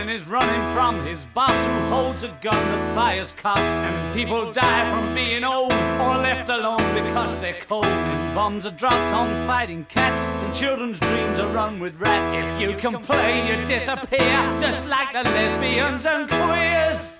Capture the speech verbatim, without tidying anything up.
Stalin is running from his boss who holds a gun that fires cost, and people die from being old or left alone because they're cold, and bombs are dropped on fighting cats, and children's dreams are run with rats. If you can play, you disappear, just like the lesbians and queers.